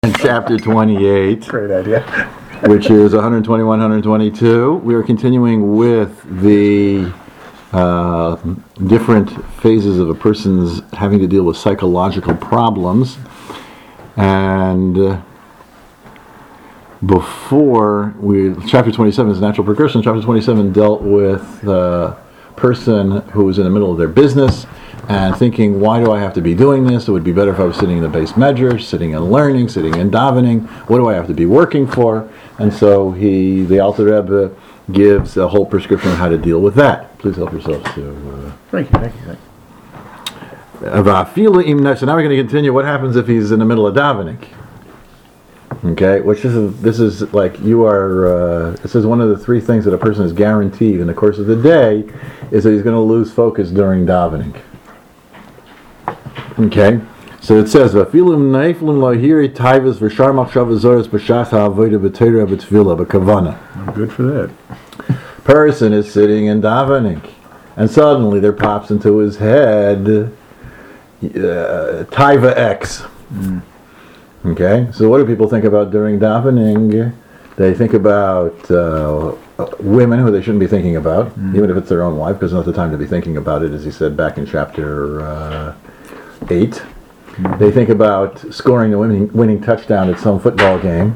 in chapter 28, Great idea. which is 121, 122. We are continuing with the different phases of a person's having to deal with psychological problems. And chapter 27 is natural progression. Chapter 27 dealt with the person who was in the middle of their business and thinking, why do I have to be doing this? It would be better if I was sitting in the base medrash, sitting and learning, sitting and davening. What do I have to be working for? And so the Alter Rebbe gives a whole prescription on how to deal with that. Please help yourself to... Thank you. So now we're going to continue. What happens if he's in the middle of davening? Okay, this is like you are. This is one of the three things that a person is guaranteed in the course of the day, is that he's going to lose focus during davening. Okay, so it says, I'm good for that. Person is sitting in davening, and suddenly there pops into his head Taiva X. Okay, so what do people think about during davening? They think about women who they shouldn't be thinking about, even if it's their own wife, because it's not the time to be thinking about it, as he said back in chapter 8. They think about scoring the winning touchdown at some football game.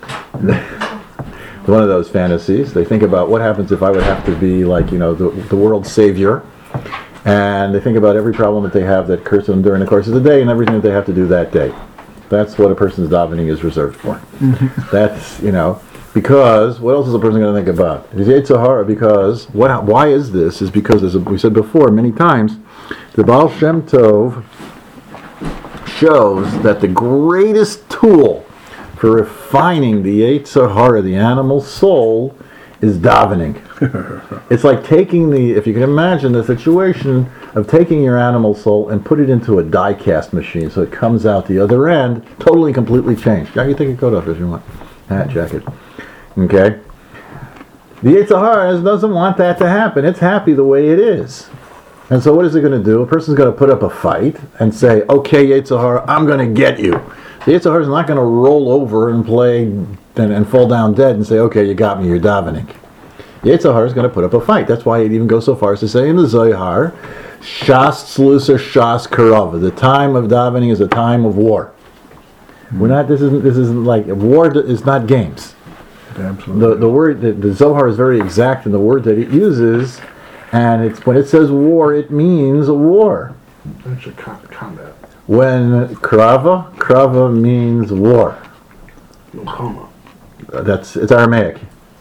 One of those fantasies. They think about what happens if I would have to be like, the world's savior. And they think about every problem that they have that occurs to them during the course of the day and everything that they have to do that day. That's what a person's davening is reserved for. That's, because what else is a person going to think about? It's Yetzer Hara, because, why is this? Is because, as we said before many times, the Baal Shem Tov shows that the greatest tool for refining the Yetzer Hara, the animal soul, is davening. It's like if you can imagine the situation of taking your animal soul and put it into a die-cast machine so it comes out the other end totally, completely changed. Yeah, you take your coat off if you want. Hat, jacket. Okay? The Yetzer Hara doesn't want that to happen. It's happy the way it is. And so what is it going to do? A person's going to put up a fight and say, okay, Yetzer Hara, I'm going to get you. The Yetzer Hara is not going to roll over and play and fall down dead and say, okay, you got me, you're davening. The Yetzer Hara is going to put up a fight. That's why it even goes so far as to say in the Zohar, Shas Tzlusa Shas Karava. The time of davening is a time of war. This isn't like, war is not games. Absolutely. The word, the Zohar is very exact in the word that it uses, and when it says war, it means a war. That's a combat. When krava means war. Milchama. It's Aramaic.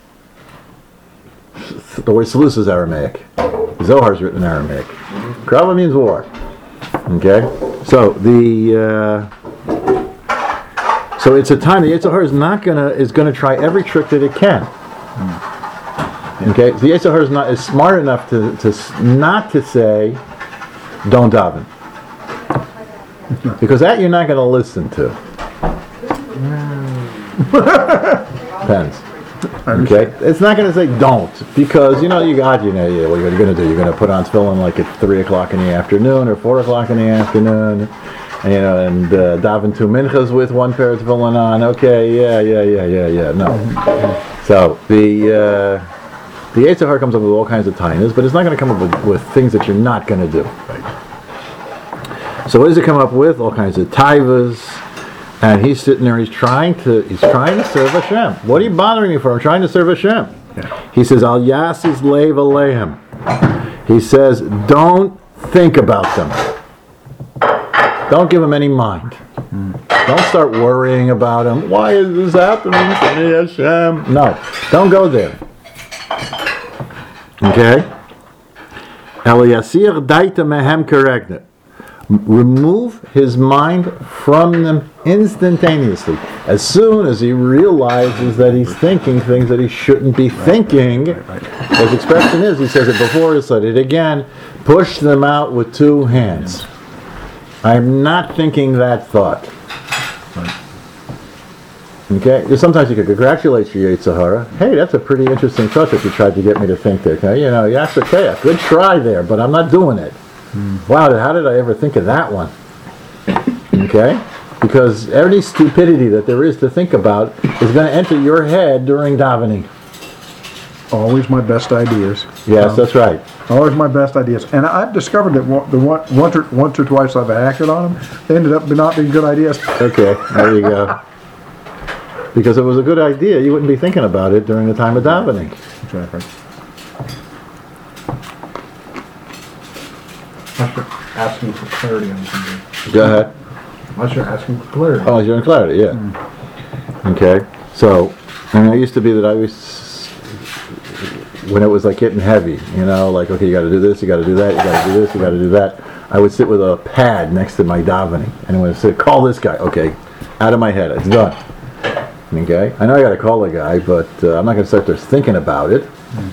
The word Salus is Aramaic. Zohar is written in Aramaic. Krava means war. Okay, so so it's a time the Yetzer Hara is gonna try every trick that it can. Okay, the Yetzer Hara is smart enough to not to say, don't daven, because that you're not going to listen to. Depends. Okay, it's not going to say don't, because what you're going to do. You're going to put on tefillin like at 3 o'clock in the afternoon or 4 o'clock in the afternoon, and daven 2 minchas with one pair of tefillin on. Okay, yeah. No. So the Yetzer Hara comes up with all kinds of tainas, but it's not going to come up with things that you're not going to do. So what does it come up with? All kinds of taivas. And he's sitting there, he's trying to serve Hashem. What are you bothering me for? I'm trying to serve Hashem. Yeah. He says, Al Yasis Leiv Aleim. He says, don't think about them. Don't give them any mind. Don't start worrying about them. Why is this happening to me, Hashem? No, don't go there. Okay? El Yasir Daita Mehem Keregnet. Remove his mind from them instantaneously. As soon as he realizes that he's thinking things that he shouldn't be thinking, his expression is, he says it before, he said it again, push them out with 2 hands. I'm not thinking that thought. Okay? Sometimes you can congratulate your Yetzer Hara. Hey, that's a pretty interesting thought that you tried to get me to think there. Okay? Yasakea, good try there, but I'm not doing it. Wow, how did I ever think of that one? Okay? Because any stupidity that there is to think about is going to enter your head during davening. Always my best ideas. Yes, that's right. Always my best ideas. And I've discovered that once or twice I've acted on them, they ended up not being good ideas. Okay, there you go. Because if it was a good idea, you wouldn't be thinking about it during the time of davening. Exactly. Unless you're asking for clarity on something. Go ahead. Unless you're asking for clarity. Oh, you're in clarity, yeah. Okay, so, I used to be that I was, when it was like getting heavy, like, okay, you got to do this, you got to do that, you got to do this, you got to do that, I would sit with a pad next to my davening, and I would say, call this guy, okay, out of my head, it's done. Okay, I know I got to call the guy, but I'm not going to start there thinking about it.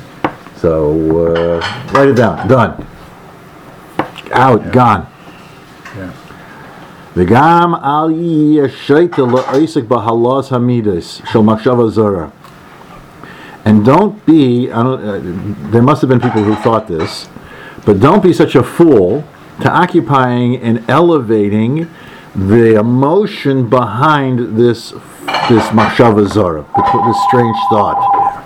So, write it down, done. Out, gone. Yeah. וגם אל יהיה שייטה לעסק בהלוז המידס של מחשבה זרה. And don't be, there must have been people who thought this, but don't be such a fool to occupying and elevating the emotion behind this machshava zara, this strange thought.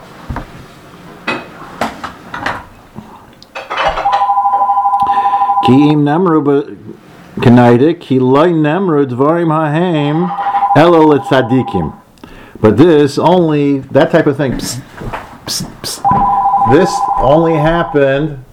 Ki im nemru k'naidik, ki loy nemru dvarim hahem elo letzadikim. But this only, that type of thing, psst, psst, psst, this only happened,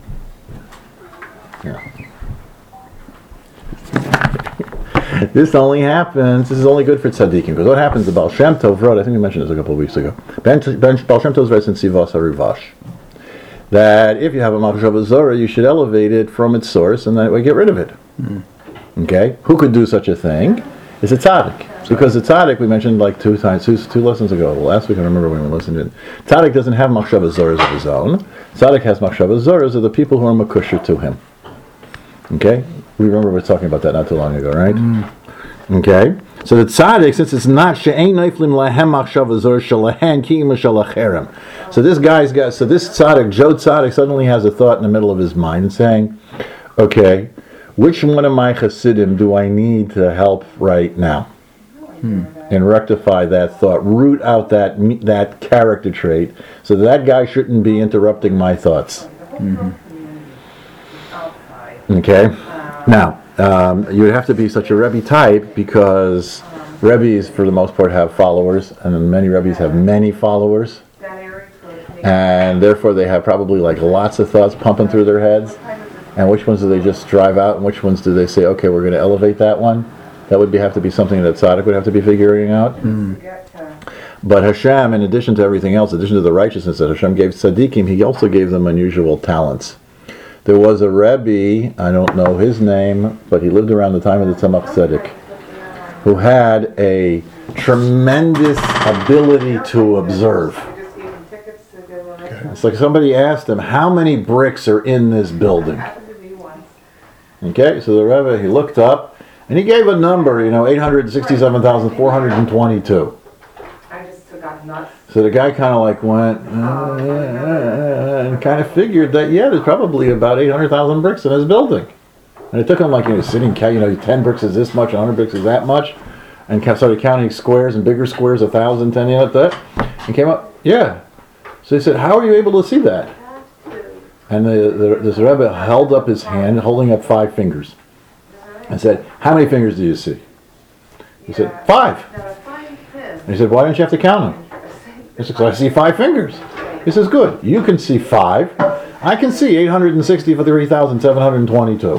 this only happens, this is only good for tzaddikim, because what happens, the Baal Shem Tov wrote, I think we mentioned this a couple of weeks ago, Baal Shem Tov writes in Sivas HaRivash, that if you have a machshava zara, you should elevate it from its source, and that way get rid of it. Okay? Who could do such a thing? It's a tzaddik. Because the tzaddik, we mentioned like two lessons ago, last week I remember when we listened to it, tzaddik doesn't have machshava zaras of his own. Tzaddik has machshava zaras of the people who are makusher to him. Okay? We remember we were talking about that not too long ago, right? Okay? So the tzaddik, since it's not she'ein neiflim lahem machshava zara shalahan ki'ima shalacherem. So this tzaddik, Joe Tzaddik, suddenly has a thought in the middle of his mind and saying, okay, which one of my chassidim do I need to help right now? And rectify that thought, root out that character trait, so that guy shouldn't be interrupting my thoughts. Okay? Now, you would have to be such a Rebbe type, because Rebbes, for the most part, have followers, and many Rebbes have many followers, and therefore they have probably like lots of thoughts pumping through their heads. And which ones do they just drive out, and which ones do they say, okay, we're going to elevate that one? That would have to be something that tzaddik would have to be figuring out. But Hashem, in addition to everything else, in addition to the righteousness that Hashem gave tzaddikim, He also gave them unusual talents. There was a Rebbe, I don't know his name, but he lived around the time of the Tzemach Tzedek, who had a tremendous ability to observe. It's like somebody asked him, how many bricks are in this building? Okay, so the Rebbe, he looked up, and he gave a number, 867,422. So the guy kind of like went, and kind of figured that, there's probably about 800,000 bricks in his building. And it took him like, sitting, 10 bricks is this much, 100 bricks is that much, and started counting squares and bigger squares, 1,000, 10, that, and came up, So he said, how are you able to see that? And this Rebbe held up his hand, holding up 5 fingers, and said, how many fingers do you see? He said, 5. And he said, why don't you have to count them? He said, because I see 5 fingers. He says, good, you can see 5. I can see 863,722.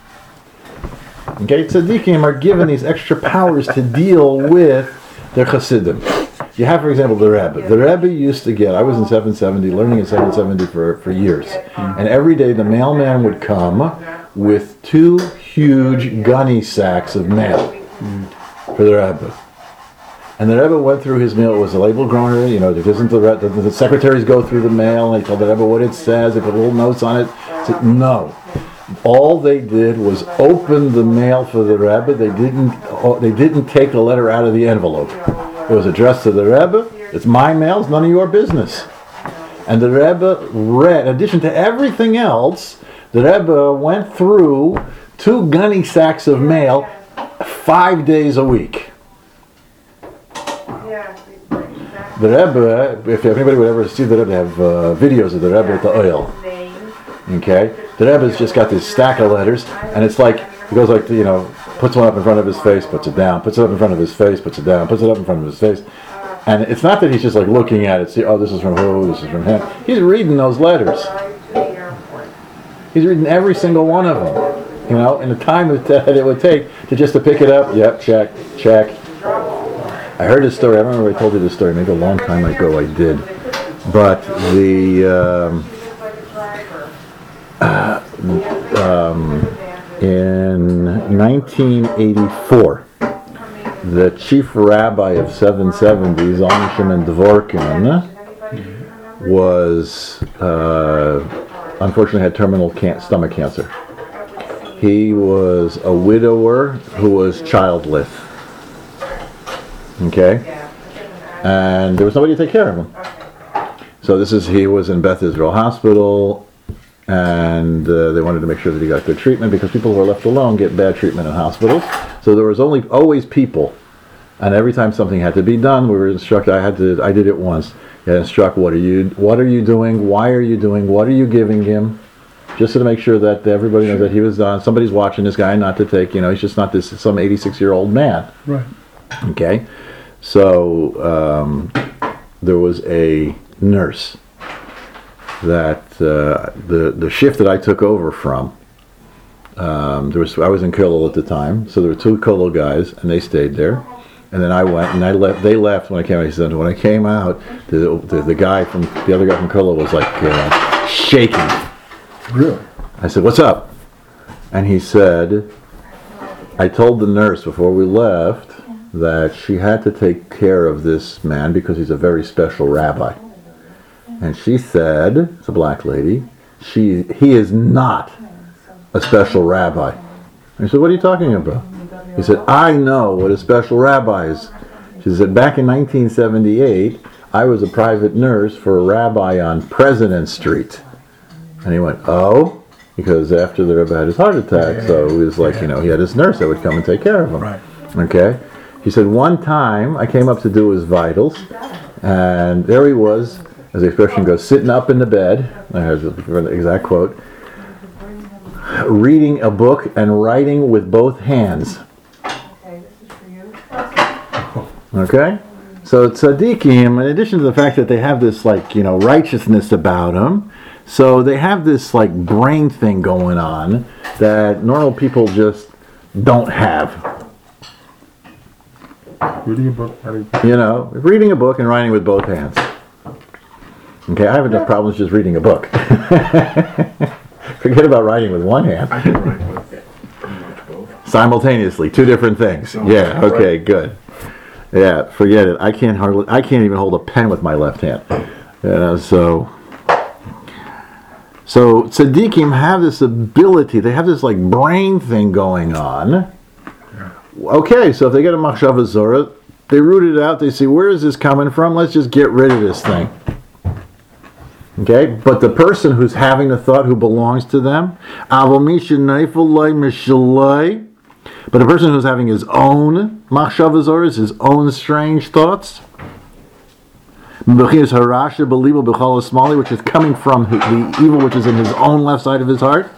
Okay, tzaddikim are given these extra powers to deal with their chassidim. You have, for example, the Rebbe. The Rebbe used to get, I was in 770, learning in 770 for years. And every day the mailman would come with 2 huge gunny sacks of mail for the Rebbe. And the Rebbe went through his mail. It was a label grower, the secretaries go through the mail, and they tell the Rebbe what it says, they put little notes on it. Said, no. All they did was open the mail for the Rebbe. They didn't take the letter out of the envelope. It was addressed to the Rebbe. It's my mail. It's none of your business. And the Rebbe read, in addition to everything else, the Rebbe went through 2 gunny sacks of mail, 5 days a week. The Rebbe, if anybody would ever see the Rebbe, have videos of the Rebbe at the oil. Okay? The Rebbe's just got this stack of letters, and it's like, he goes like, puts one up in front of his face, puts it down, puts it up in front of his face, puts it down, puts it up in front of his face. And it's not that he's just like looking at it, see, oh, this is from who, this is from him. He's reading those letters. He's reading every single one of them. In the time that it would take to pick it up, yep, check. I heard this story, I don't remember if I told you this story, maybe a long time ago I did. But in 1984, the chief rabbi of 770, Zalman Shimon Dvorkin, was unfortunately had terminal stomach cancer. He was a widower who was childless. Okay? And there was nobody to take care of him. So he was in Beth Israel Hospital, and they wanted to make sure that he got good treatment, because people who are left alone get bad treatment in hospitals. So there was always people, and every time something had to be done, we were instructed. I did it once. You had to instruct, what are you doing? Why are you doing? What are you giving him? Just to make sure that everybody knows that he was somebody's watching this guy, not to take. He's just not some 86-year-old man. Right. Okay. So there was a nurse that the shift that I took over from. I was in Kollel at the time, so there were 2 Kollel guys, and they stayed there. And then I went, and I left. They left when I came out. He said, when I came out, the other guy from Kollel was like shaking. Really? I said, "What's up?" And he said, "I told the nurse before we left that she had to take care of this man because he's a very special rabbi." And she said, it's a black lady, he is not a special rabbi. And I said, "What are you talking about?" He said, "I know what a special rabbi is." She said, "Back in 1978, I was a private nurse for a rabbi on President Street." And he went, "Oh?" Because after the Rebbe had his heart attack, so he was like, he had his nurse that would come and take care of him. Right. Okay? He said, one time I came up to do his vitals, and there he was, as the expression goes, sitting up in the bed, there's the exact quote, reading a book and writing with both hands. Okay? So tzaddikim, in addition to the fact that they have this righteousness about them, so they have this brain thing going on that normal people just don't have. Reading a book. Reading a book and writing with both hands. Okay, I have enough problems just reading a book. Forget about writing with one hand. I can write with pretty much both. Simultaneously, 2 different things. Yeah, okay, good. Yeah, forget it. I can't even hold a pen with my left hand. So tzaddikim have this ability, they have this brain thing going on. Okay, so if they get a machshava zora, they root it out, they see, where is this coming from? Let's just get rid of this thing. Okay, but the person who's having the thought, who belongs to them, but the person who's having his own machshava zoras, his own strange thoughts, which is coming from the evil which is in his own left side of his heart.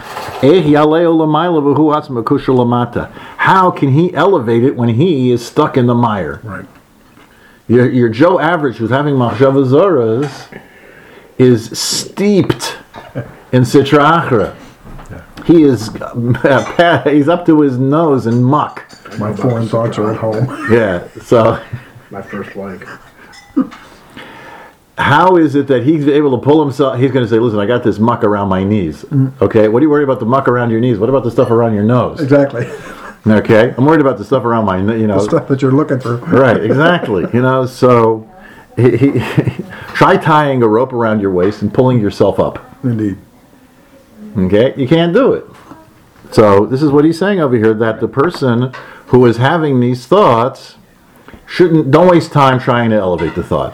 How can he elevate it when he is stuck in the mire? Right. Your Joe Average who's having machshava zoras is steeped in Sitra Achra. He is he's up to his nose in muck. My foreign thoughts are at home. Yeah, so My first like. how is it that he's able to pull himself? He's going to say, "Listen, I got this muck around my knees." Okay, what do you worry about the muck around your knees? What about the stuff around your nose? Exactly. Okay, I'm worried about the stuff around my, The stuff that you're looking for. Right, exactly. So he try tying a rope around your waist and pulling yourself up. Indeed. Okay, you can't do it. So this is what he's saying over here, that the person who is having these thoughts don't waste time trying to elevate the thought.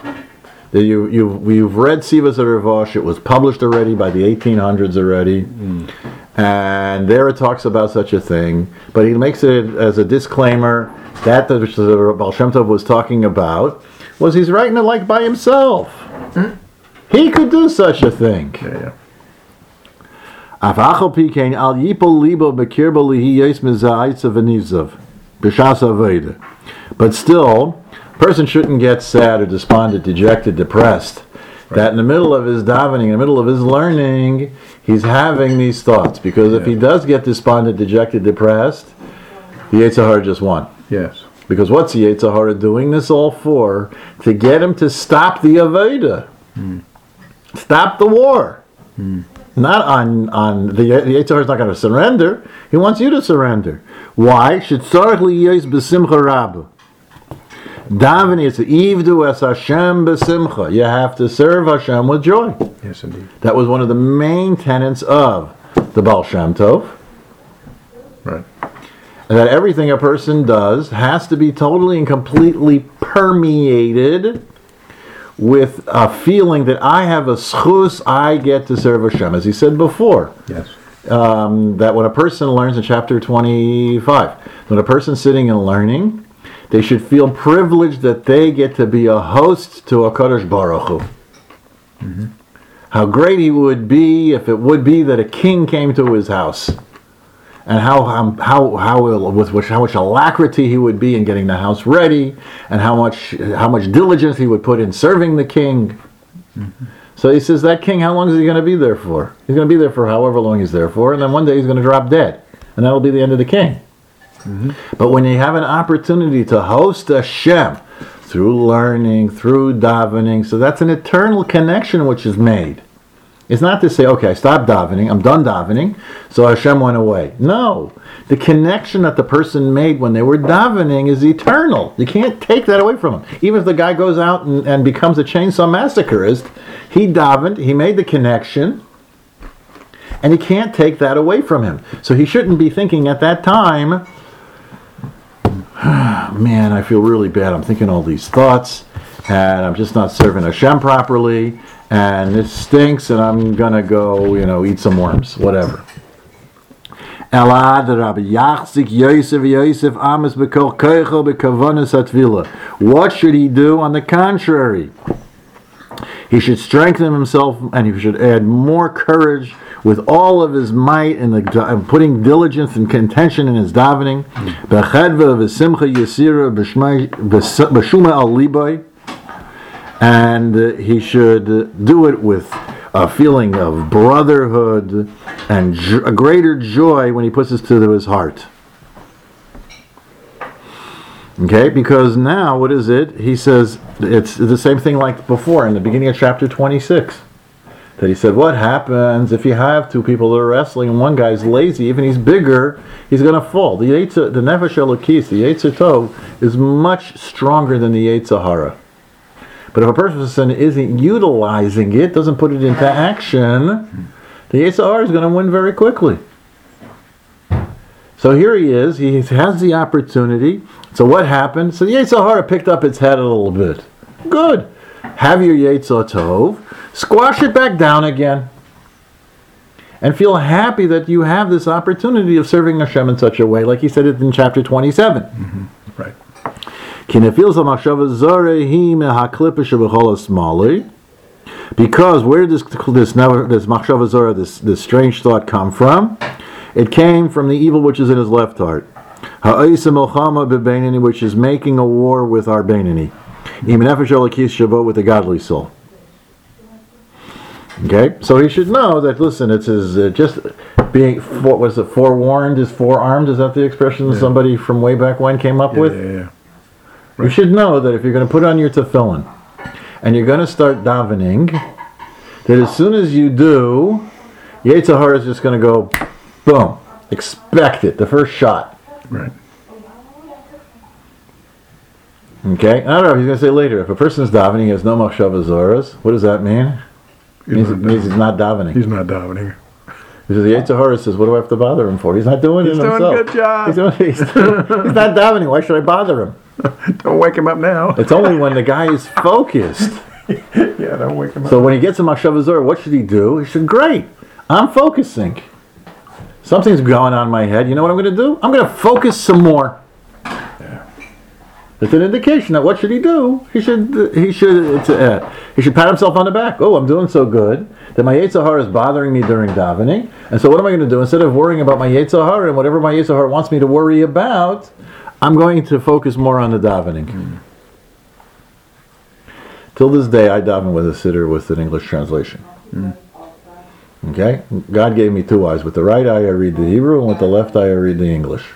You've read Sivas Aravosh. It was published already by the 1800s already. And there it talks about such a thing, but he makes it as a disclaimer that which the Baal Shem Tov was talking about was he's writing it like by himself. He could do such a thing. Yeah. But still, a person shouldn't get sad or despondent, dejected, depressed. That in the middle of his davening, in the middle of his learning, he's having these thoughts. Because if he does get despondent, dejected, depressed, the Yetzer Hara just won. Yes. Because what's the Yetzer Hara doing this all for? To get him to stop the Avodah. Stop the war. Not on the Yetzer Hara is not going to surrender. He wants you to surrender. Why? Shetzarech liyos b'simcha rabu. Davening is Ivdu es Hashem b'simcha. You have to serve Hashem with joy. Yes, indeed. That was one of the main tenets of the Baal Shem Tov. Right. And that everything a person does has to be totally and completely permeated with a feeling that I have a schus, I get to serve Hashem. As he said before. Yes. That when a person learns in chapter 25, when a person's sitting and learning, they should feel privileged that they get to be a host to a Kadosh Baruch Hu. How great he would be if it would be that a king came to his house, and with how much alacrity he would be in getting the house ready, and how much diligence he would put in serving the king. So he says, that king, how long is he going to be there for? He's going to be there for however long he's there for, and then one day he's going to drop dead, and that'll be the end of the king. But when you have an opportunity to host Hashem through learning, through davening, so that's an eternal connection which is made. It's not to say, okay, I stopped davening, I'm done davening, so Hashem went away. No, the connection that the person made when they were davening is eternal. You can't take that away from him. Even if the guy goes out and becomes a chainsaw massacreist, he davened, he made the connection, and he can't take that away from him. So he shouldn't be thinking at that time, man, I feel really bad. I'm thinking all these thoughts, and I'm just not serving Hashem properly, and this stinks, and I'm gonna go, eat some worms, whatever. What should he do? On the contrary, he should strengthen himself, and he should add more courage with all of his might and putting diligence and contention in his davening. And he should do it with a feeling of brotherhood and a greater joy when he puts this to his heart. Okay, because now, what is it? He says, it's the same thing like before in the beginning of chapter 26. That he said, what happens if you have two people that are wrestling and one guy's lazy, even he's bigger, he's going to fall. The Nefesh Elokis, the Yetzer Tov, is much stronger than the Yetzer Hara. But if a person isn't utilizing it, doesn't put it into action, the Yetzer Hara is going to win very quickly. So here he is, he has the opportunity. So what happened? So the Yetzer Hara picked up its head a little bit. Good. Have your Yetzer Tov. Squash it back down again. And feel happy that you have this opportunity of serving Hashem in such a way, like he said it in chapter 27. Right. Because where did this machshava zara, this strange thought come from? It came from the evil which is in his left heart. Which is making a war with our Beinani. With the godly soul. Okay, so he should know that. Listen, it's his just being. What was it? Forewarned is forearmed. Is that the expression somebody from way back when came up with? Yeah. You should know that if you're going to put on your tefillin and you're going to start davening, that as soon as you do, Yetzer Hara is just going to go, boom. Expect it. The first shot. Right. Okay, I don't know. He's going to say later. If a person is davening, he has no machshava zoras. What does that mean? It means he's not davening. He's not davening. Because the Yetzer Hara says, what do I have to bother him for? He's not doing it himself. He's doing a good job. He's not davening. Why should I bother him? Don't wake him up now. It's only when the guy is focused. Yeah, don't wake him up. So when he gets a machshava zora, what should he do? He should, great, I'm focusing. Something's going on in my head. You know what I'm going to do? I'm going to focus some more. It's an indication that what should he do? He should pat himself on the back. Oh, I'm doing so good that my Yetzer Hara is bothering me during davening. And so what am I going to do? Instead of worrying about my Yetzer Hara and whatever my Yetzer Hara wants me to worry about, I'm going to focus more on the davening. Till this day, I daven with a siddur with an English translation. Okay? God gave me two eyes. With the right eye, I read the Hebrew, and with the left eye, I read the English.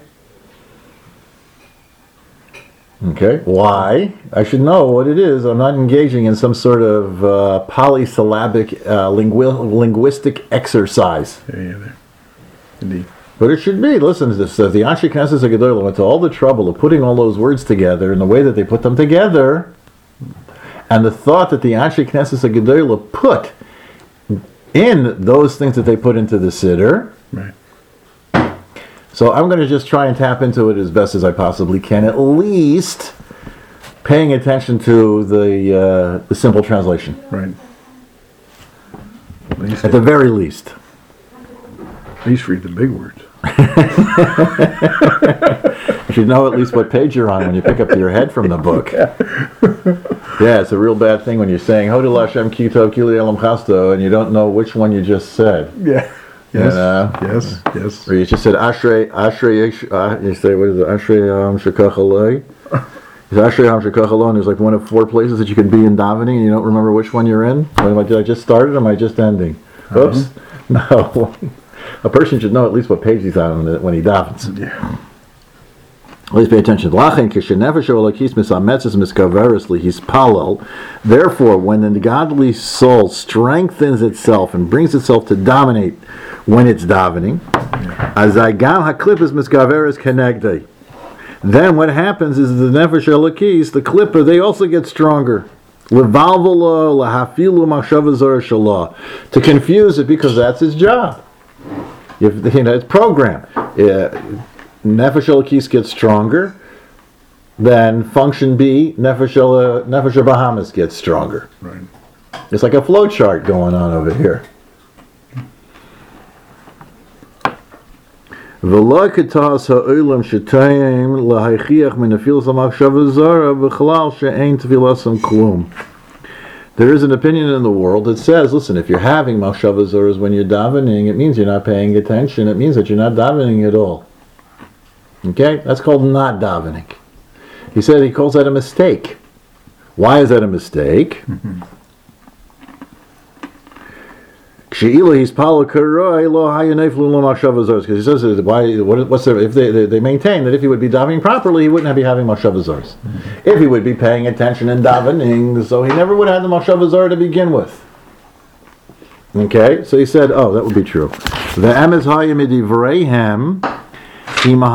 Okay? Why? I should know what it is. I'm not engaging in some sort of polysyllabic linguistic exercise. There. Indeed. But it should be. Listen, the Anshe Knesset HaGedolah went to all the trouble of putting all those words together in the way that they put them together. And the thought that the Anshe Knesset HaGedolah put in those things that they put into the siddur. Right. So I'm going to just try and tap into it as best as I possibly can, at least paying attention to the simple translation. Right. At the very least. At least read the big words. You should know at least what page you're on when you pick up your head from the book. Yeah, it's a real bad thing when you're saying Hodel Hashem Kito Kili Elam Chasto and you don't know which one you just said. Yeah. Yes. Yes. Or you just said Ashrei, you say, what is it? Ashrei Shekach Aloi. Ashrei Shekach Aloi, and there's like one of four places that you can be in davening and you don't remember which one you're in. Did I just start it or am I just ending? Oops. No. A person should know at least what page he's on when he davens. Yeah. Please pay attention. Therefore, when the godly soul strengthens itself and brings itself to dominate when it's davening, then what happens is the nefesh elokis, the klippa, they also get stronger. To confuse it because that's his job. It's programmed. Nefesh elokis gets stronger, then function B, Nefesh Bahamas gets stronger. Right. It's like a flow chart going on over here. There is an opinion in the world that says, listen, if you're having machshava zoras when you're davening, it means you're not paying attention. It means that you're not davening at all. Okay? That's called not davening. He said he calls that a mistake. Why is that a mistake? Because he says, if they maintain that if he would be davening properly, he wouldn't be having machshava zoras. If he would be paying attention and davening, so he never would have the machshava zora to begin with. Okay? So he said, oh, that would be true. If it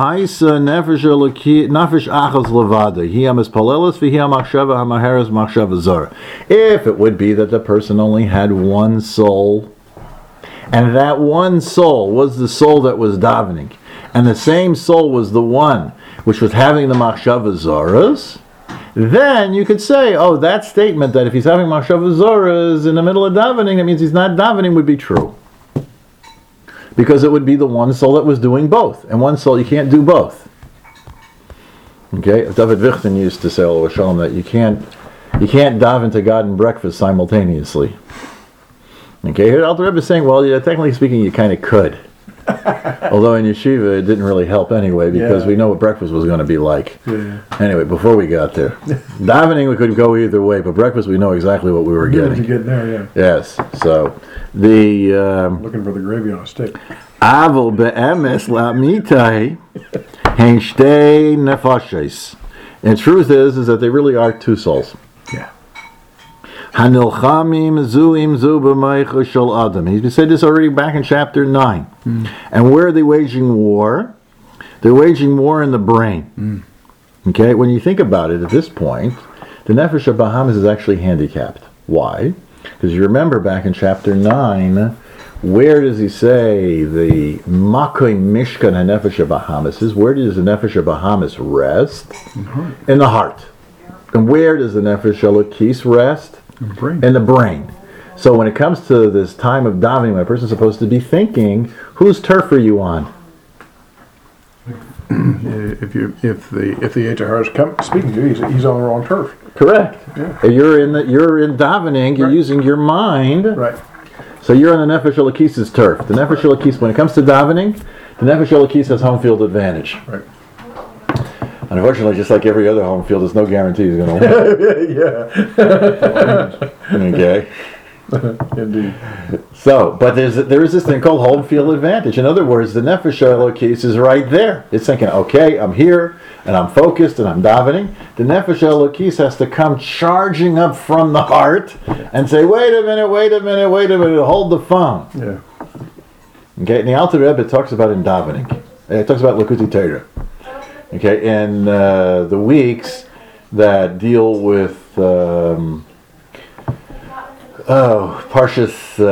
would be that the person only had one soul, and that one soul was the soul that was davening, and the same soul was the one which was having the machshava zoras, then you could say, oh, that statement that if he's having machshava zoras in the middle of davening, that means he's not davening, would be true. Because it would be the one soul that was doing both. And one soul, you can't do both. Okay? David Wichten used to say, oh, Shalom, that you can't daven to God and breakfast simultaneously. Okay? Here Alter Rebbe is saying, well, yeah, technically speaking, you kind of could. Although in yeshiva, it didn't really help anyway, because we know what breakfast was going to be like. Yeah. Anyway, before we got there. Davening, we could go either way, but breakfast, we know exactly what we were getting. What you getting there, yeah. Yes. So, the... looking for the gravy on a stick. Aval be'emes la'mitai hein shtei nefashes. And the truth is that they really are two souls. Yeah. Hanilchamim zuim zu b'meicha shel adam. He said this already back in chapter 9. And where are they waging war? They're waging war in the brain. Okay, when you think about it at this point, the Nefesh Bahamas is actually handicapped. Why? Because you remember back in chapter 9, where does he say the Makoy Mishkan HaNefesh Bahamas is? Where does the Nefesh Bahamas rest? In the heart. And where does the Nefesh Elokis rest? In the brain. In the brain. So when it comes to this time of davening, when a person's supposed to be thinking, whose turf are you on? If the Yetzer Hara is speaking to you, he's on the wrong turf. Correct. Yeah. You're in davening. You're Right. using your mind. Right. So you're on the Nefesh Elokis's turf. The Nefesh Elokis, when it comes to davening, the Nefesh Elokis has home field advantage. Right. Unfortunately, just like every other home field, there's no guarantee he's going to win. Yeah. Okay. Indeed. So, but there is this thing called home field advantage. In other words, the Nefesh Elokis is right there. It's thinking, okay, I'm here, and I'm focused, and I'm davening. The Nefesh Elokis has to come charging up from the heart and say, wait a minute, hold the phone. Yeah. Okay, and the Alter Rebbe talks about in davening. It talks about Likutei Torah. Okay, in the weeks that deal with Parshas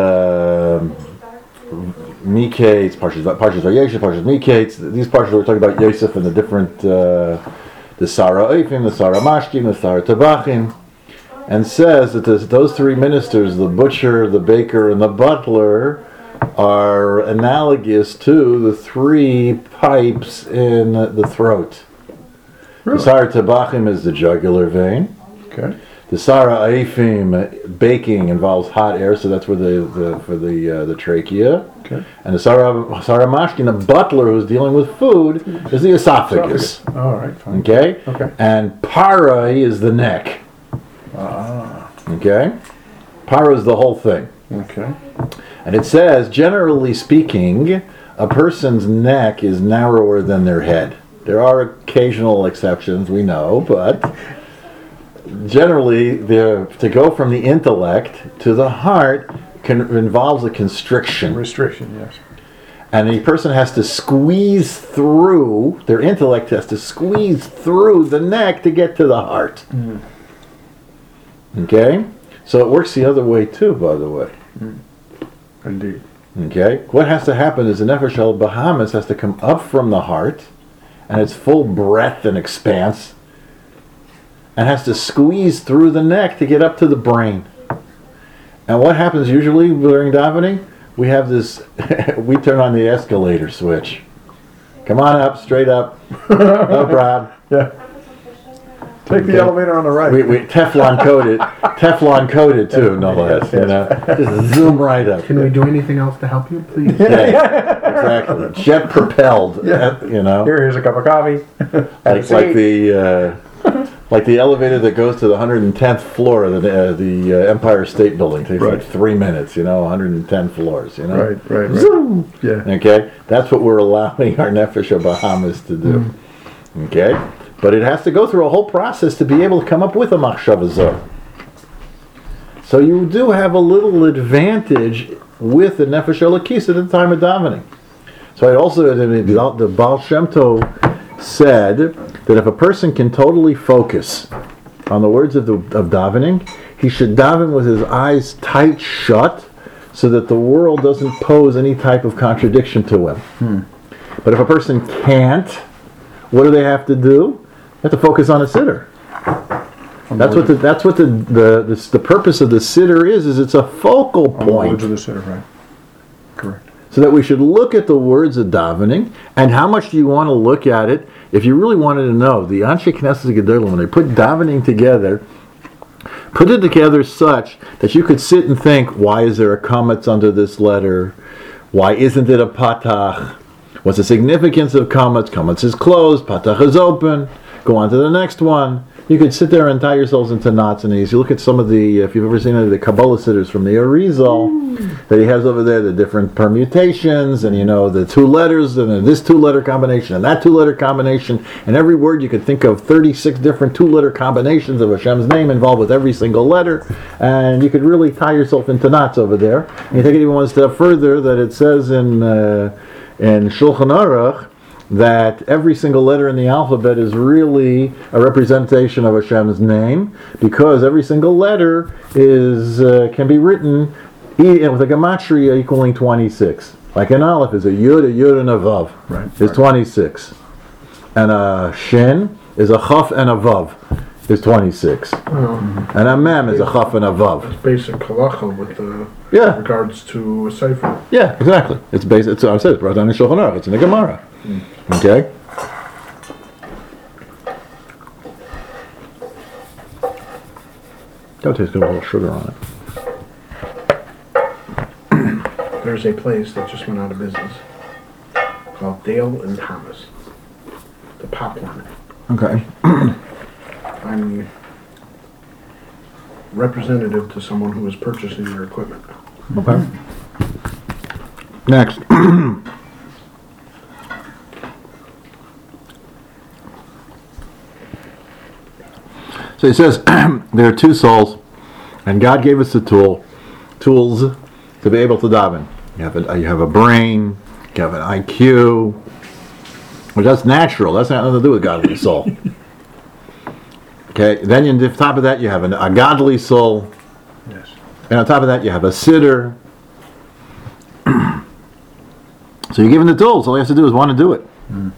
Miketz, Parshas Vayeshev, Parshas Miketz. These Parshas we're talking about Yosef and the different the Sarah Eifim, the Sarah Mashkim, the Sarah Tabachim, and says that those three ministers, the butcher, the baker, and the butler, are analogous to the three pipes in the throat. Really? The Sarah Tabachim is the jugular vein. Okay. The Sarah Eifim, baking, involves hot air, so that's where the trachea. Okay. And the Sarah Mashkin, the butler who's dealing with food, is the esophagus. All right. Fine. Okay? Okay. And Para is the neck. Ah. Okay? Para is the whole thing. Okay. And it says, generally speaking, a person's neck is narrower than their head. There are occasional exceptions, we know, but generally, to go from the intellect to the heart involves a constriction. Restriction, yes. And the person has to squeeze through, their intellect has to squeeze through the neck to get to the heart. Mm. Okay? So it works the other way too, by the way. Indeed. Okay? What has to happen is the Nefesh Bahamas has to come up from the heart, and its full breadth and expanse, and has to squeeze through the neck to get up to the brain. And what happens usually during davening? We have this, we turn on the escalator switch. Come on up, straight up. No problem. Yeah. Take Okay. the elevator on the right. We Teflon coated too, no less. You know, just zoom right up. Can we do anything else to help you, please? Yeah, exactly. Jet propelled. Yeah. You know, Here's a cup of coffee. like the elevator that goes to the 110th floor of the Empire State Building. Takes Right. like 3 minutes. 110 floors. Right. Zoom. Yeah. Okay, that's what we're allowing our Nefesh Bahamas to do. Okay, but it has to go through a whole process to be able to come up with a Machshava Zoh. So you do have a little advantage with the Nefesh Elokis at the time of davening. So I also, the Baal Shem Tov said that if a person can totally focus on the words of davening, he should daven with his eyes tight shut so that the world doesn't pose any type of contradiction to him. But if a person can't, what do they have to do? They have to focus on a siddur. That's what the purpose of the siddur is it's a focal On the point. words of the sitter, right. Correct. So that we should look at the words of davening, and how much do you want to look at it? If you really wanted to know, the Anshe Knesset Gedolim, when they put davening together, put it together such that you could sit and think, why is there a kametz under this letter? Why isn't it a patach? What's the significance of kametz? Kametz is closed, patach is open. Go on to the next one. You could sit there and tie yourselves into knots and knees. You look at some of the, if you've ever seen any of the Kabbalah sitters from the Arizal that he has over there, the different permutations, and the 2 letters, and then this 2-letter combination, and that 2-letter combination, and every word you could think of 36 different 2-letter combinations of Hashem's name involved with every single letter, and you could really tie yourself into knots over there. And you take it even one step further, that it says in Shulchan Aruch, that every single letter in the alphabet is really a representation of Hashem's name, because every single letter can be written with a gematria equaling 26. Like an aleph is a yud, and a vav. Right. Is 26. And a shin is a chaf and a vav. is 26. And a mem is a chaf and a vav. It's basic halacha with Yeah. regards to a cipher. Yeah, exactly. It's based. It's I said it's brought down in Shulchan Aruch. It's in the Gemara. Okay. That tastes good with a little sugar on it. There's a place that just went out of business called Dale and Thomas. The popcorn. Okay. I'm representative to someone who is purchasing their equipment. Okay. Next. So he says there are two souls, and God gave us the tools to be able to daven. You have a brain, you have an IQ, which that's natural. That's not nothing to do with godly soul. Okay. Then on top of that you have a godly soul, Yes. and on top of that you have a sitter. So you're given the tools. All you have to do is want to do it.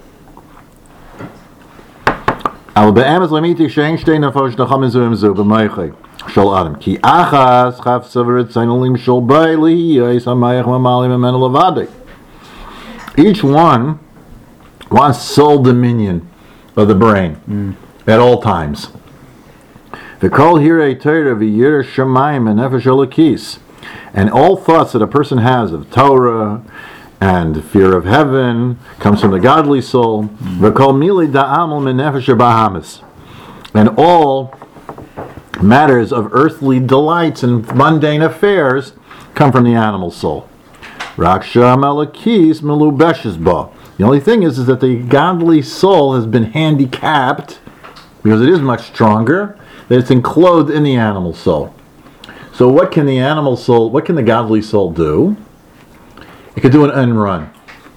אבל באמת למיתי שאין שתי נפש נחם זו עם זו במייכי של אדם כי אחס חפצה ורצינו למשול בי להיות המייך ממלא ממנו לבדי. Each one wants sole dominion of the brain at all times. וכל היראי תורה וירא שמיים ונפש אלוקיס, and all thoughts that a person has of Torah and fear of heaven comes from the godly soul. V'kol mili da'amol min nefesh bahamis, and all matters of earthly delights and mundane affairs come from the animal soul. Raksha melakis melubeshes ba. The only thing is that the godly soul has been handicapped because it is much stronger. That it's enclosed in the animal soul. So what can the animal soul? What can the godly soul do? It could do an end run.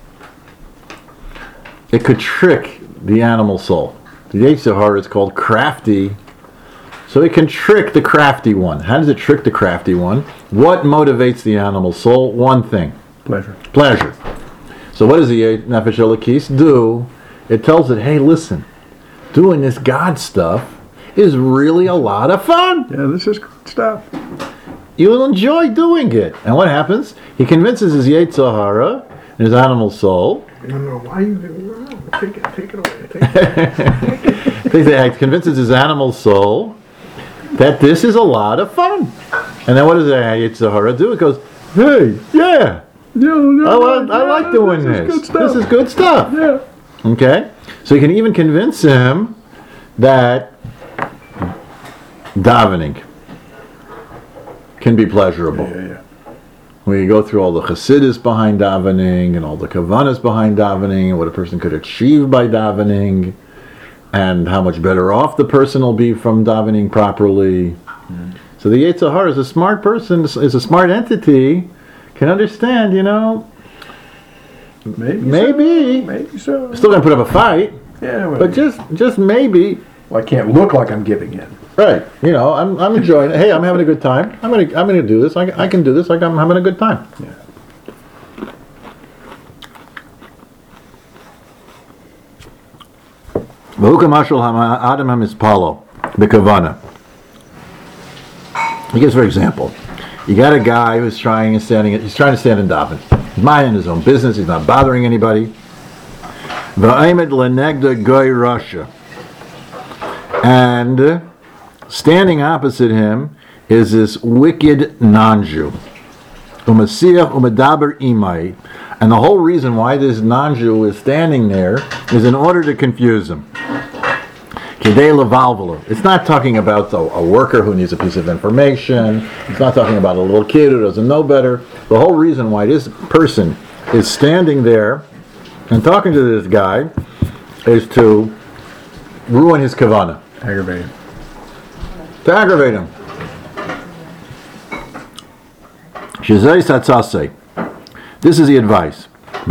It could trick the animal soul. The Yetzer Hara is called crafty, so it can trick the crafty one. How does it trick the crafty one? What motivates the animal soul? One thing. Pleasure. So what does the Nefesh Elokis do? It tells it, hey, listen, doing this God stuff is really a lot of fun. Yeah, this is good stuff. You'll enjoy doing it. And what happens? He convinces his Yetzer Hara and his animal soul. No, why you doing that? Take it away. Take it. He convinces his animal soul that this is a lot of fun. And then what does the Yetzer Hara do? It goes, hey, yeah, I like doing this. This is good stuff. Yeah. Okay? So you can even convince him that davening can be pleasurable. Yeah. When you go through all the chassidus behind davening and all the kavanas behind davening and what a person could achieve by davening and how much better off the person will be from davening properly. So the Yetzer Hara is a smart person, is a smart entity, can understand, Maybe so. still gonna put up a fight, Yeah, well, but just maybe. I can't look like I'm giving in. Right, I'm enjoying it. Hey, I'm having a good time. I'm gonna do this. I can do this. Like I'm having a good time. Yeah. He gives, for example, you got a guy who's trying to stand in daven. He's minding his own business. He's not bothering anybody. And standing opposite him is this wicked non-Jew. And the whole reason why this non-Jew is standing there is in order to confuse him. It's not talking about a worker who needs a piece of information. It's not talking about a little kid who doesn't know better. The whole reason why this person is standing there and talking to this guy is to ruin his kavanah. Aggravating. To aggravate him. This is the advice.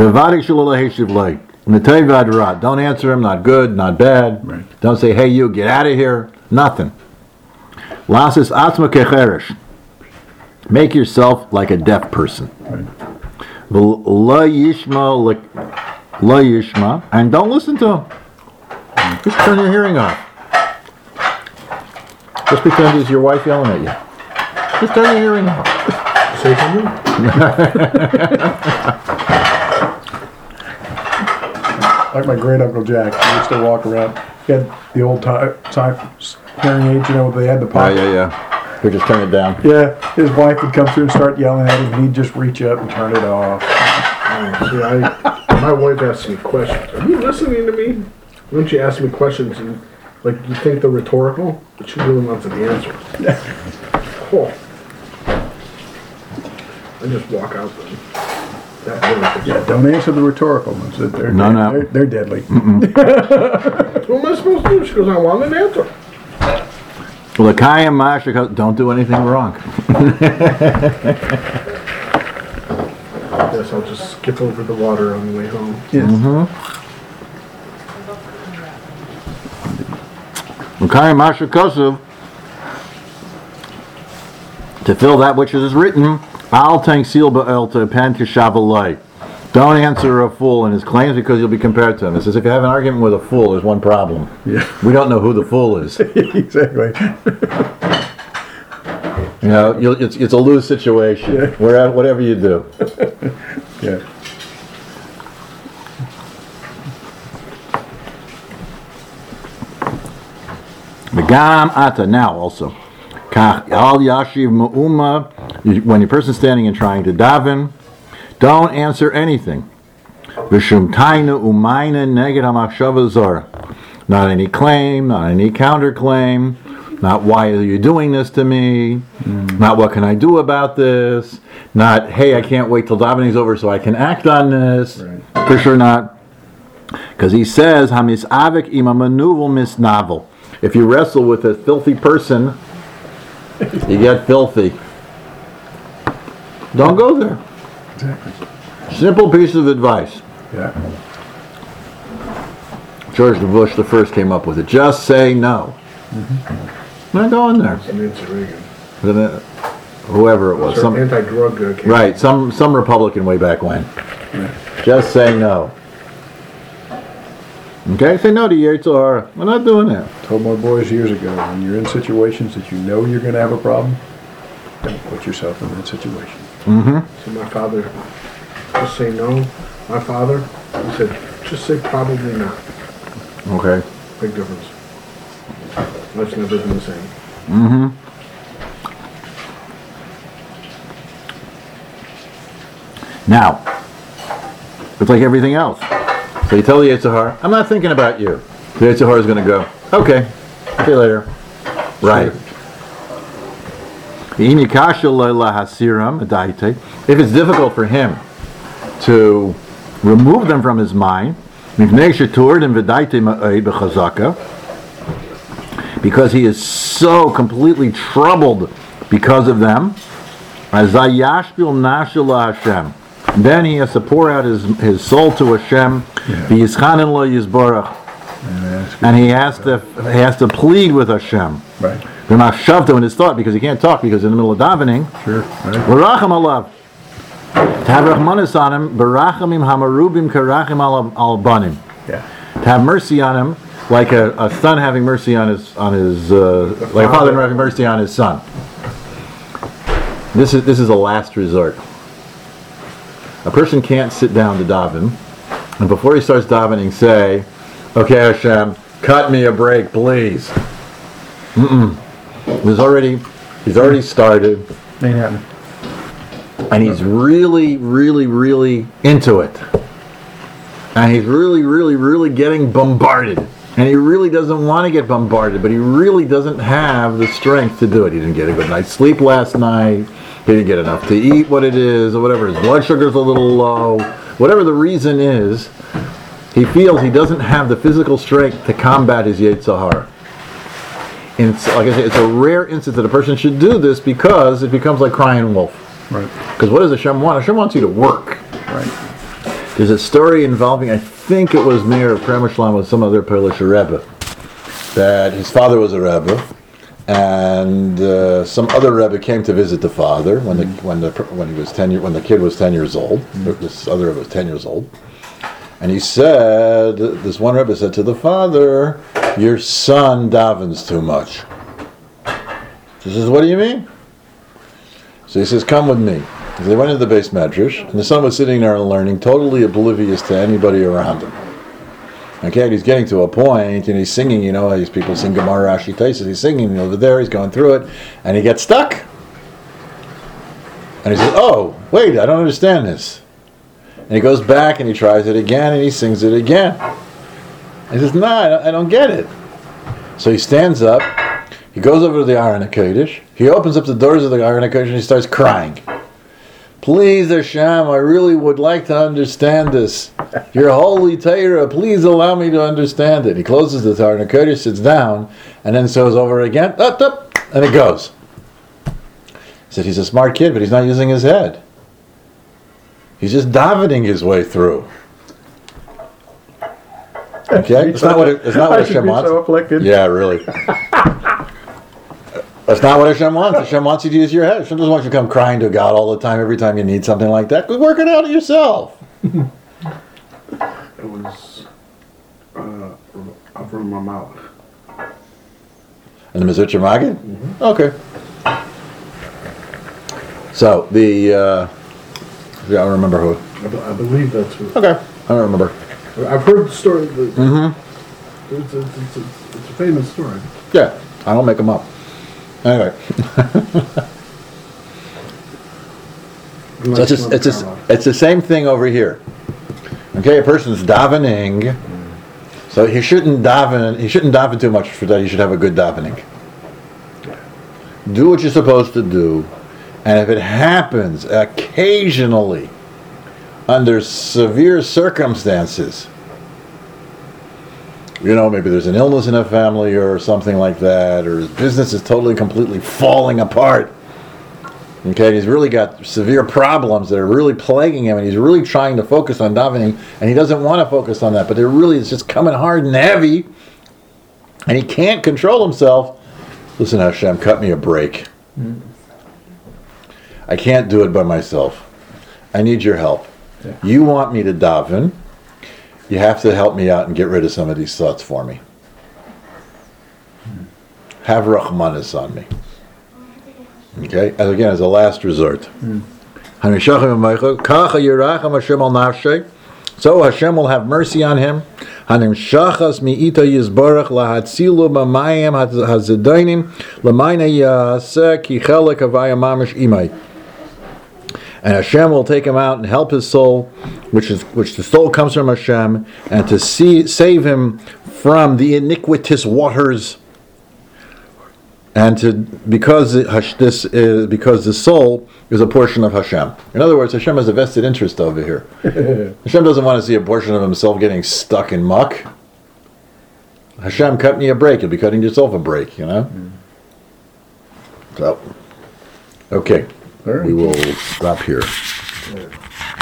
Don't answer him, not good, not bad. Right. Don't say, hey, you, get out of here. Nothing. Make yourself like a deaf person. And don't listen to him. Just turn your hearing off. Just pretend it's your wife yelling at you. Just turn your hearing off. Say something? Like my great uncle Jack, he used to walk around. He had the old time hearing aids, you know, they had the pocket. Yeah. Here, just turn it down. Yeah, his wife would come through and start yelling at him, and he'd just reach up and turn it off. See, my wife asks me questions. Are you listening to me? When she asks me questions, and like you think they're rhetorical, but she really wants the answer. Oh. I just walk out then. That really Yeah, don't answer the rhetorical ones. They're No. They're deadly. What am I supposed to do? She goes, I want an answer. Well, the Kayam Masha, don't do anything wrong. I guess I'll just skip over the water on the way home. Yes. The Kayam Masha Kosuv, to fill that which is written, Al Tank Seal Ba'el to Pan Kishavalai. Don't answer a fool in his claims because you'll be compared to him. It says if you have an argument with a fool, there's one problem. Yeah. We don't know who the fool is. Exactly. You know, it's a lose situation. Yeah. Whatever you do. Yeah. Megam Ata, now also. Kach Al Yashiv Ma'uma, when your person's standing and trying to daven, don't answer anything. Vishum Taina Umaina Neged HaMachshava Zara. Not any claim, not any counterclaim, not why are you doing this to me, not what can I do about this, not hey, I can't wait till davening's over so I can act on this. Right. For sure not. Because he says, Hamis Avik Ima Manuvel Misnavel. If you wrestle with a filthy person, you get filthy. Don't go there. Exactly. Simple piece of advice. Yeah. George Bush the first came up with it. Just say no. Not going there. It's Nancy Reagan. Whoever it was. Some anti-drug campaign. Right, some Republican way back when. Just say no. Okay, say no to Yetzirah. We're not doing that. Told my boys years ago, when you're in situations that you know you're going to have a problem, don't put yourself in that situation. So my father, just say no. My father, he said, just say probably not. Okay. Big difference. Life's never been the same. Now, it's like everything else. So you tell the Yetzirah, I'm not thinking about you. The Yetzirah is going to go, okay, see you later. Right. If it's difficult for him to remove them from his mind, because he is so completely troubled because of them, then he has to pour out his soul to Hashem, and he has to plead with Hashem. Right. They're not shoved in his thought because he can't talk because in the middle of davening. Sure. Baracham alav. To have rachmanis on him, barachamim hamarubim karachim al banim. Yeah. To have mercy on him, like a son having mercy on his like a father having mercy on his son. This is a last resort. A person can't sit down to daven, and before he starts davening, say, "Okay, Hashem, cut me a break, please." He's already started, Ain't happening. and he's really, really, really into it, and he's really, really, really getting bombarded, and he really doesn't want to get bombarded, but he really doesn't have the strength to do it. He didn't get a good night's sleep last night. He didn't get enough to eat what it is, or whatever. His blood sugar's a little low. Whatever the reason is, he feels he doesn't have the physical strength to combat his Yetzirah. And it's, like I say, it's a rare instance that a person should do this because it becomes like crying wolf. Right. Because what does Hashem want? Hashem wants you to work. Right. There's a story involving, I think it was Meir of Kremeshlam with some other Polish Rebbe, that his father was a Rebbe, and some other Rebbe came to visit the father when the kid was 10 years old. This other Rebbe was 10 years old, and he said, this one Rebbe said to the father, "Your son davens too much." She says, what do you mean? So he says, come with me. So they went into the base medrash, and the son was sitting there and learning, totally oblivious to anybody around him. Okay, and he's getting to a point, and he's singing, these people sing Gemara, Rashi, Taisus, he's singing over there, he's going through it, and he gets stuck. And he says, oh, wait, I don't understand this. And he goes back, and he tries it again, and he sings it again. And he says, no, I don't get it. So he stands up, he goes over to the Aron HaKodesh, he opens up the doors of the Aron HaKodesh, and he starts crying. Please, Hashem, I really would like to understand this. Your holy Torah, please allow me to understand it. He closes the Aron HaKodesh, sits down, and then goes over again, and it goes. He said, he's a smart kid, but he's not using his head. He's just davening his way through. Okay? It's not what Hashem wants. So afflicted. Yeah, really. That's not what Hashem wants. Hashem wants you to use your head. Hashem doesn't want you to come crying to God all the time every time you need something like that. Go work it out yourself. It was Avram Malach. And the Mezritcher Maggid? Mm-hmm. Okay. So, I don't remember who. I believe that's who. Okay. I don't remember. I've heard the story. Mm-hmm. It's a famous story. Yeah. I don't make them up. Anyway. So it's the same thing over here. Okay, a person's davening, so he shouldn't daven too much for that. He should have a good davening. Do what you're supposed to do, and if it happens occasionally, under severe circumstances, maybe there's an illness in a family or something like that, or his business is totally, completely falling apart. Okay, and he's really got severe problems that are really plaguing him, and he's really trying to focus on davening, and he doesn't want to focus on that, but it's just coming hard and heavy, and he can't control himself. Listen, Hashem, cut me a break. I can't do it by myself. I need your help. Yeah. You want me to daven. You have to help me out and get rid of some of these thoughts for me. Have Rahmanis on me. Okay? And again, as a last resort. So Hashem will have mercy on him. And Hashem will take him out and help his soul, which the soul comes from Hashem, and to save him from the iniquitous waters, and because the soul is a portion of Hashem. In other words, Hashem has a vested interest over here. Hashem doesn't want to see a portion of himself getting stuck in muck. Hashem, cut me a break. You'll be cutting yourself a break, So, okay. All right. We will stop here.